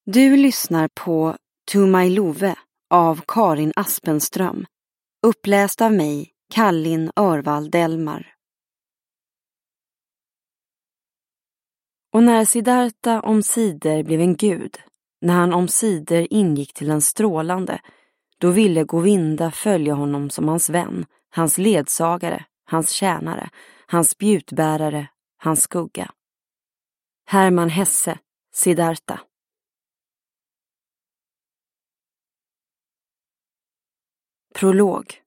Du lyssnar på To My Love av Karin Aspenström. Uppläst av mig, Kallin Örvall Delmar. Och när Siddhartha omsider blev en gud, när han omsider ingick till en strålande, då ville Govinda följa honom som hans vän, hans ledsagare, hans tjänare, hans spjutbärare, hans skugga. Hermann Hesse, Siddhartha. Prolog.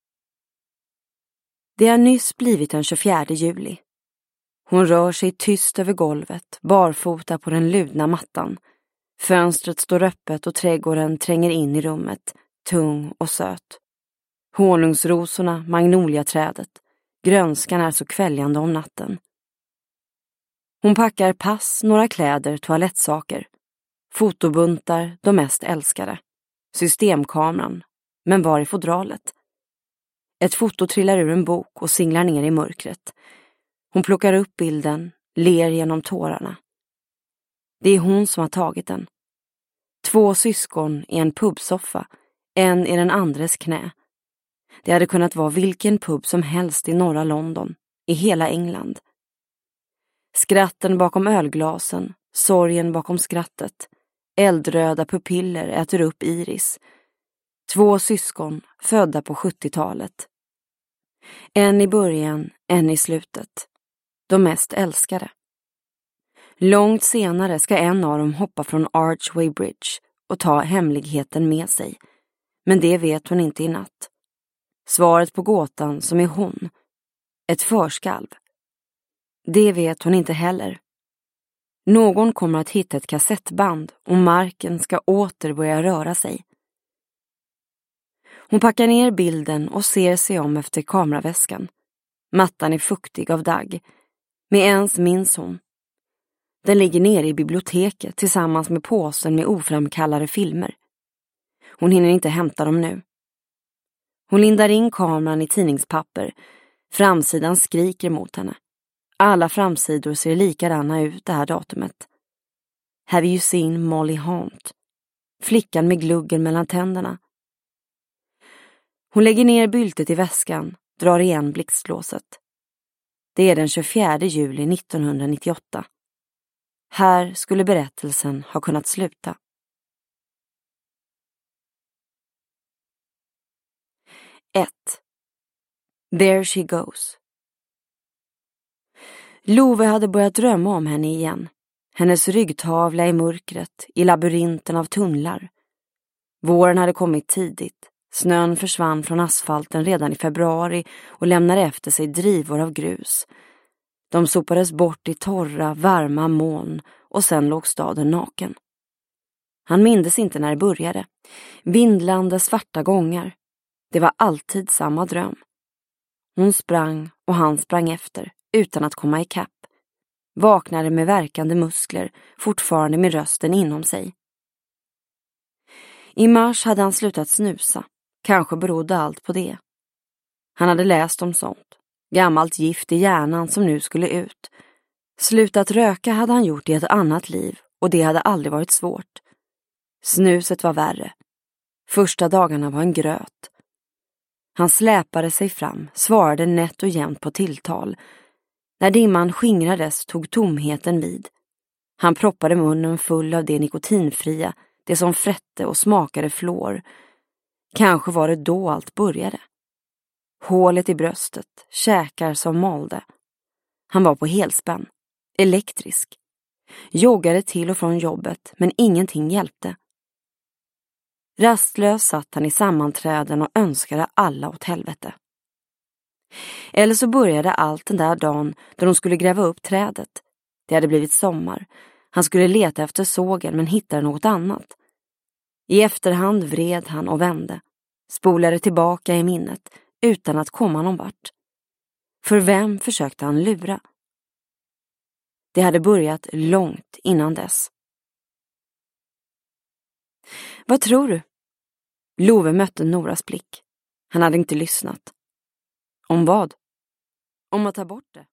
Det har nyss blivit den 24 juli. Hon rör sig tyst över golvet, barfota på den ludna mattan. Fönstret står öppet och trädgården tränger in i rummet, tung och söt. Honungsrosorna, magnoliaträdet, grönskan är så kväljande om natten. Hon packar pass, några kläder, toalettsaker. Fotobuntar, de mest älskade. Systemkameran. Men var är fodralet? Ett foto trillar ur en bok och singlar ner i mörkret. Hon plockar upp bilden, ler genom tårarna. Det är hon som har tagit den. 2 syskon i en pubsoffa, en i den andres knä. Det hade kunnat vara vilken pub som helst i norra London, i hela England. Skratten bakom ölglasen, sorgen bakom skrattet. Eldröda pupiller äter upp iris. 2 syskon födda på 70-talet. En i början, en i slutet. De mest älskade. Långt senare ska en av dem hoppa från Archway Bridge och ta hemligheten med sig. Men det vet hon inte i natt. Svaret på gåtan som är hon. Ett förskalv. Det vet hon inte heller. Någon kommer att hitta ett kassettband och marken ska åter börja röra sig. Hon packar ner bilden och ser sig om efter kameraväskan. Mattan är fuktig av dagg. Med ens minns hon. Den ligger nere i biblioteket tillsammans med påsen med oframkallade filmer. Hon hinner inte hämta dem nu. Hon lindar in kameran i tidningspapper. Framsidan skriker mot henne. Alla framsidor ser likadana ut det här datumet. Have you seen Molly Hunt? Flickan med gluggen mellan tänderna. Hon lägger ner byltet i väskan, drar igen blixtlåset. Det är den 24 juli 1998. Här skulle berättelsen ha kunnat sluta. 1. There she goes. Love hade börjat drömma om henne igen. Hennes ryggtavla i mörkret, i labyrinten av tunnlar. Våren hade kommit tidigt. Snön försvann från asfalten redan i februari och lämnade efter sig drivor av grus. De sopades bort i torra, varma moln och sen låg staden naken. Han mindes inte när det började. Vindlande svarta gångar. Det var alltid samma dröm. Hon sprang och han sprang efter utan att komma ikapp. Vaknade med värkande muskler, fortfarande med rösten inom sig. I mars hade han slutat snusa. Kanske berodde allt på det. Han hade läst om sånt. Gammalt gift i hjärnan som nu skulle ut. Slutat röka hade han gjort i ett annat liv och det hade aldrig varit svårt. Snuset var värre. Första dagarna var en gröt. Han släpade sig fram, svarade nätt och jämnt på tilltal. När dimman skingrades tog tomheten vid. Han proppade munnen full av det nikotinfria, det som frätte och smakade flår. Kanske var det då allt började. Hålet i bröstet, käkar som malde. Han var på helspänn, elektrisk. Joggade till och från jobbet, men ingenting hjälpte. Rastlös satt han i sammanträden och önskade alla åt helvete. Eller så började allt den där dagen då de skulle gräva upp trädet. Det hade blivit sommar. Han skulle leta efter sågen men hittade något annat. I efterhand vred han och vände. Spolade tillbaka i minnet utan att komma någon vart. För vem försökte han lura? Det hade börjat långt innan dess. Vad tror du? Love mötte Noras blick. Han hade inte lyssnat. Om vad? Om att ta bort det.